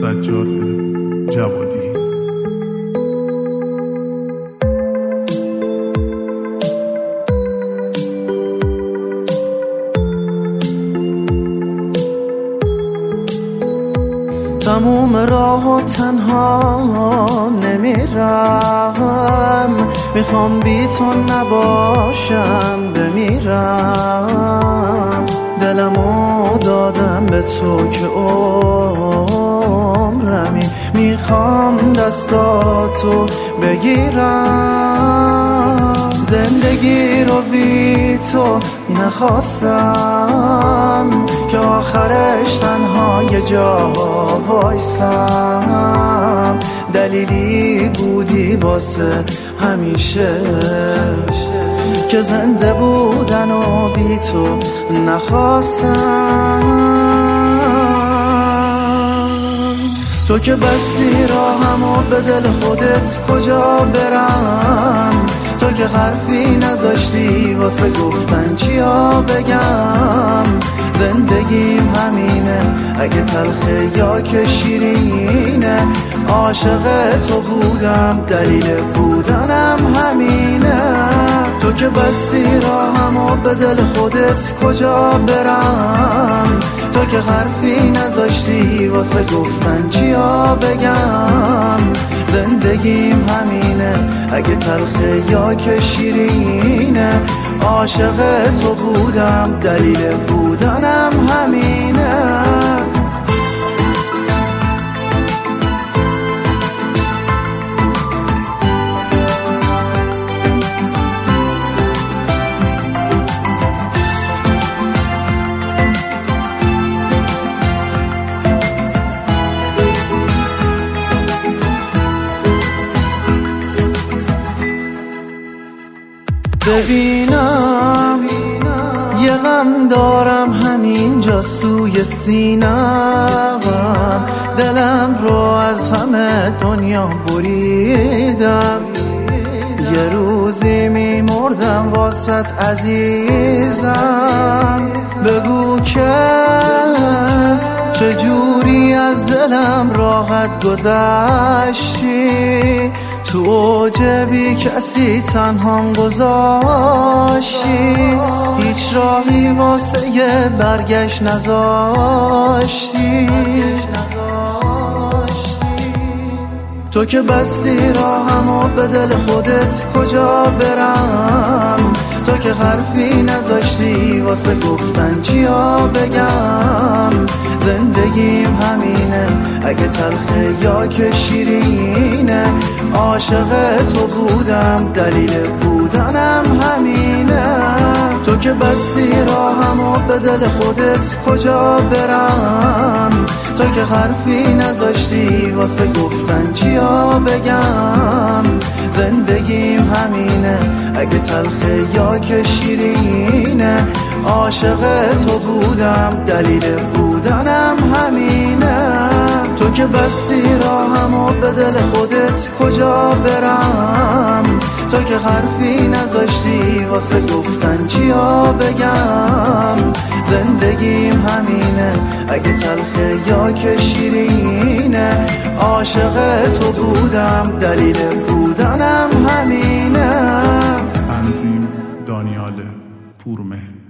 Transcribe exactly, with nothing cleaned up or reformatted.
سجاد جوادی. تموم راه و تنها نمیرم، میخوام بی تو نباشم بمیرم. دلمو دادم به تو که عمرمی، میخوام دستاتو بگیرم. زندگی رو بی تو نخواستم که آخرش تنها یه جا وایسم. دلیلی بودی واسه همیشه که زنده بودن و بی تو نخواستم. تو که بستی راهمو به دل خودت کجا برم، تو که حرفی نذاشتی واسه گفتن چیا بگم. زندگیم همینه اگه تلخه یا که شیرینه، عاشق تو بودم دلیل بودنم همینه. تو که بستی راهمو به دل خودت کجا برم، تو که حرفی نذاشتی واسه گفتن چیا بگم. زندگیم همینه اگه تلخه یا که شیرینه، عاشق تو بودم دلیل بودنم همینه. ببینم یه غم دارم همینجا سوی سینم، دلم رو از همه دنیا بریدم. یه روزی میمردم واسط عزیزم، بگو که چجوری از دلم راحت گذشتی. تو اوج بی کسی تنها گذاشتی، هیچ راهی واسه یه برگشت نذاشتی. تو که بستی راهمو به دل خودت کجا برم، تو که حرفی نذاشتی واسه گفتن چیا بگم. زندگیم همینه اگه تلخه یا که شیرینه، عاشق تو بودم دلیل بودنم همینه. تو که بستی راهمو به دل خودت کجا برم، تو که حرفی نذاشتی واسه گفتن چیا بگم. زندگیم همینه اگه تلخه یا که شیرینه، عاشق تو بودم دلیل بودنم همینه. تو که بستی راهمو به دل خودت کجا برم، تو که حرفی نذاشتی واسه گفتن چیا بگم. زندگیم همینه اگه تلخه یا که شیرینه، عاشق تو بودم دلیل بودنم همینه. تنظیم دانیال پورمهر.